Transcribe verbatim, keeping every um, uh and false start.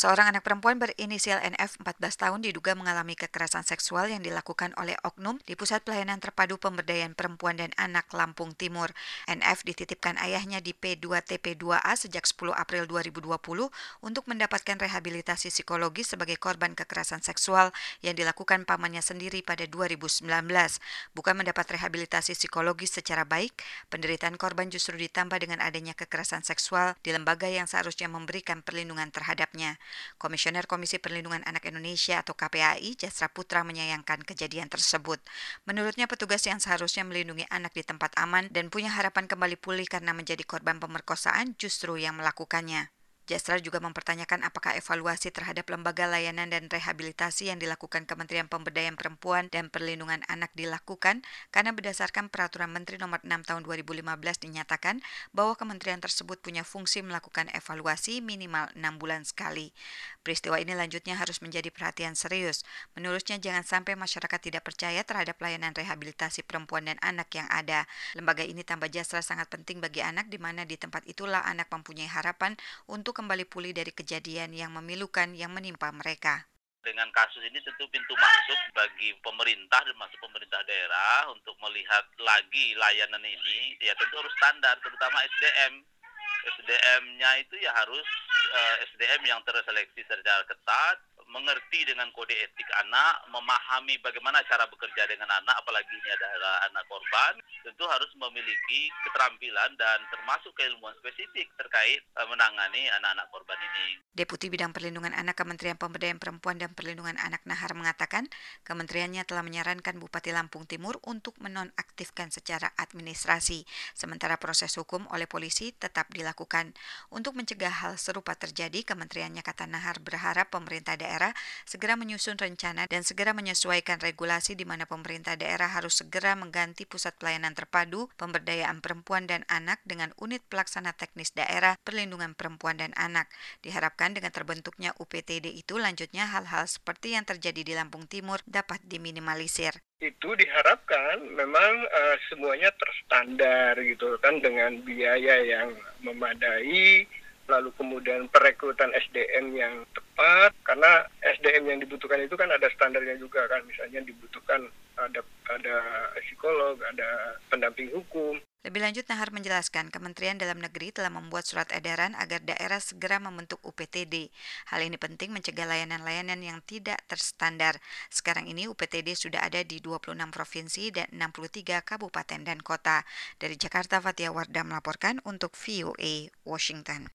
Seorang anak perempuan berinisial N F empat belas tahun diduga mengalami kekerasan seksual yang dilakukan oleh oknum di Pusat Pelayanan Terpadu Pemberdayaan Perempuan dan Anak Lampung Timur. N F dititipkan ayahnya di P dua T P dua A sejak sepuluh April dua ribu dua puluh untuk mendapatkan rehabilitasi psikologis sebagai korban kekerasan seksual yang dilakukan pamannya sendiri pada dua ribu sembilan belas. Bukan mendapat rehabilitasi psikologis secara baik, penderitaan korban justru ditambah dengan adanya kekerasan seksual di lembaga yang seharusnya memberikan perlindungan terhadapnya. Komisioner Komisi Perlindungan Anak Indonesia atau K P A I, Jasra Putra menyayangkan kejadian tersebut. Menurutnya petugas yang seharusnya melindungi anak di tempat aman dan punya harapan kembali pulih karena menjadi korban pemerkosaan justru yang melakukannya. Jasra juga mempertanyakan apakah evaluasi terhadap lembaga layanan dan rehabilitasi yang dilakukan Kementerian Pemberdayaan Perempuan dan Perlindungan Anak dilakukan karena berdasarkan Peraturan Menteri Nomor enam Tahun dua ribu lima belas dinyatakan bahwa kementerian tersebut punya fungsi melakukan evaluasi minimal enam bulan sekali. Peristiwa ini lanjutnya harus menjadi perhatian serius. Menurutnya jangan sampai masyarakat tidak percaya terhadap layanan rehabilitasi perempuan dan anak yang ada. Lembaga ini tambah Jasra sangat penting bagi anak di mana di tempat itulah anak mempunyai harapan untuk kembali pulih dari kejadian yang memilukan yang menimpa mereka. Dengan kasus ini tentu pintu masuk bagi pemerintah dan masuk pemerintah daerah untuk melihat lagi layanan ini, ya tentu harus standar, terutama S D M. S D M-nya itu ya harus uh, S D M yang terseleksi secara ketat, mengerti dengan kode etik anak, memahami bagaimana cara bekerja dengan anak, apalagi ini adalah anak korban, tentu harus memiliki keterampilan dan termasuk keilmuan spesifik terkait uh, menangani anak-anak korban ini. Deputi Bidang Perlindungan Anak Kementerian Pemberdayaan Perempuan dan Perlindungan Anak Nahar mengatakan, kementeriannya telah menyarankan Bupati Lampung Timur untuk menonaktifkan secara administrasi, sementara proses hukum oleh polisi tetap dilakukan. Untuk mencegah hal serupa terjadi, kementeriannya kata Nahar berharap pemerintah daerah segera menyusun rencana dan segera menyesuaikan regulasi di mana pemerintah daerah harus segera mengganti Pusat Pelayanan Terpadu Pemberdayaan Perempuan dan Anak dengan unit pelaksana teknis daerah perlindungan perempuan dan anak. Diharapkan dengan terbentuknya U P T D itu lanjutnya hal-hal seperti yang terjadi di Lampung Timur dapat diminimalisir. Itu diharapkan memang uh, semuanya terstandar gitu kan dengan biaya yang memadai, lalu kemudian perekrutan S D M yang tepat, karena S D M yang dibutuhkan itu kan ada standarnya juga kan, misalnya dibutuhkan ada ada psikolog, ada pendamping hukum. Lebih lanjut, Nahar menjelaskan Kementerian Dalam Negeri telah membuat surat edaran agar daerah segera membentuk U P T D. Hal ini penting mencegah layanan-layanan yang tidak terstandar. Sekarang ini U P T D sudah ada di dua puluh enam provinsi dan enam puluh tiga kabupaten dan kota. Dari Jakarta, Fatia Wardah melaporkan untuk V O A Washington.